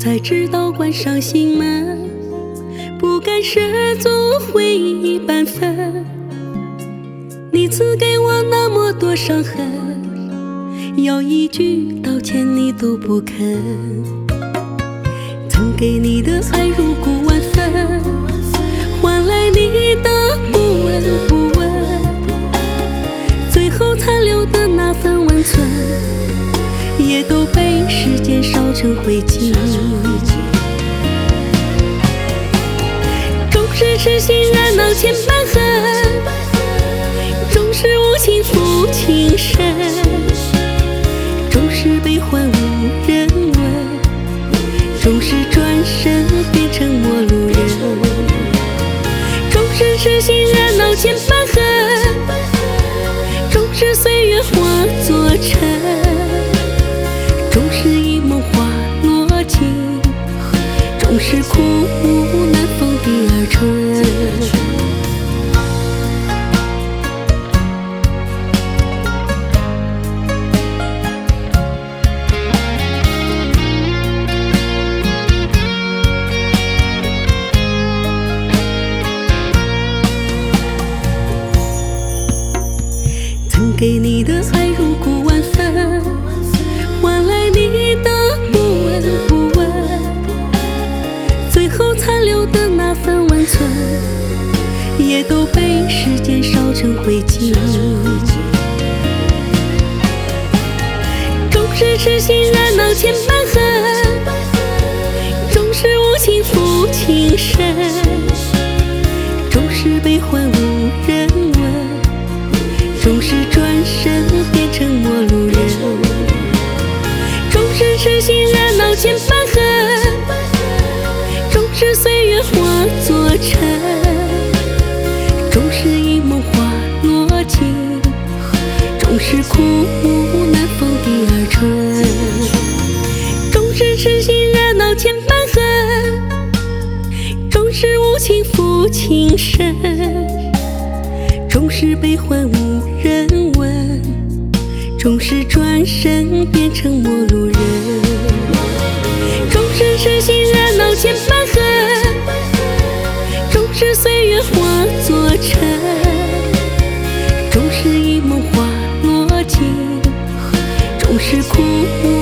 才知道关上心门，不敢涉足回忆半分。你赐给我那么多伤痕，要一句道歉你都不肯。曾给你的爱如故万分，换来你的不闻不问，最后残留的那份温存，也都被时间烧成灰烬。终是痴心热闹千般恨，终是无情负情深，终是悲欢无人问，终是转身变成陌路人。终是痴心热闹千般恨，终是岁月化作尘，终是一梦花落尽，终是枯木难逢第二春。曾给你的爱如故万分，换来你的不闻不问，最后残留的那份温存，也都被时间烧成灰烬。终是痴心热闹千般恨，终是无情负情深，终是悲欢无人问，终是转身变成陌路人。终是痴心热闹千般恨，终是岁月化作尘，终是一梦花落尽，终是枯木难逢第二春。终是痴心热闹千般恨，终是无情负情深，终是悲欢无人问，终是转身变成陌路人。终是痴心热闹千般恨，终是岁月化作尘，终是一梦花落尽，终是枯木